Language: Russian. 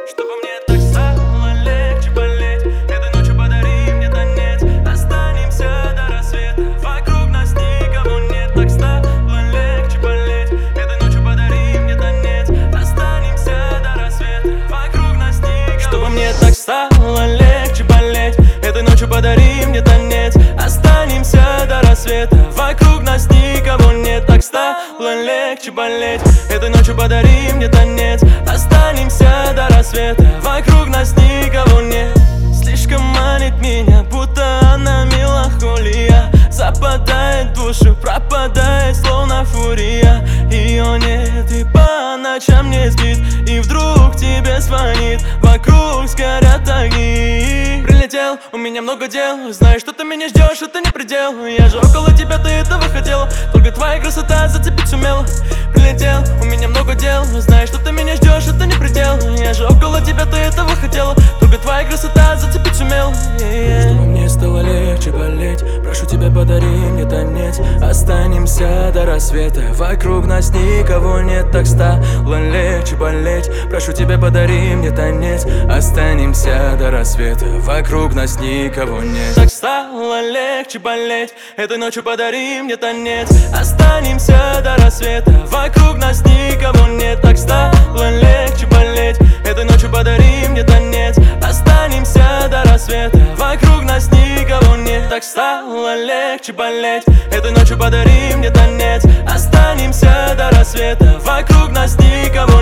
Чтобы мне так стало легче болеть, этой ночью подари мне танец. Останемся до рассвета, вокруг нас никого нет. Так стало легче болеть, этой ночью подари мне танец. Останемся до рассвета, вокруг нас никого нет. Чтобы мне так стало легче болеть, этой ночью подари мне танец. Останемся до рассвета, вокруг нас никого нет. Так стало легче болеть, этой ночью подари мне танец. Останемся до рассвета, вокруг нас никого нет. Слишком манит меня, будто она меланхолия. Западает в душу, пропадает словно фурия. Ее нет и по ночам не спит, и вдруг тебе звонит, вокруг сгорят огни. Прилетел, у меня много дел, знаешь, что ты меня ждешь, это не предел. Я же около тебя, ты этого хотела, только твоя красота зацепить сумела. Прилетел, у меня много дел, знаешь, что ты меня ждешь, это не предел. Я же около тебя, ты этого хотела, только твоя красота зацепить сумела. Чтобы мне стало легче болеть, прошу тебя, подари мне танец. Останемся до рассвета, вокруг нас никого нет. Так стало легче болеть, прошу тебя, подари мне танец. Останемся до рассвета, вокруг нас никого нет. Так стало легче болеть, этой ночью подари мне танец. Останемся до рассвета, вокруг нас никого нет. Так стало легче болеть, этой ночью подари мне танец. Останемся до рассвета, вокруг нас никого нет. Так стало легче болеть, этой ночью подари мне танец. Останемся до рассвета, вокруг нас никого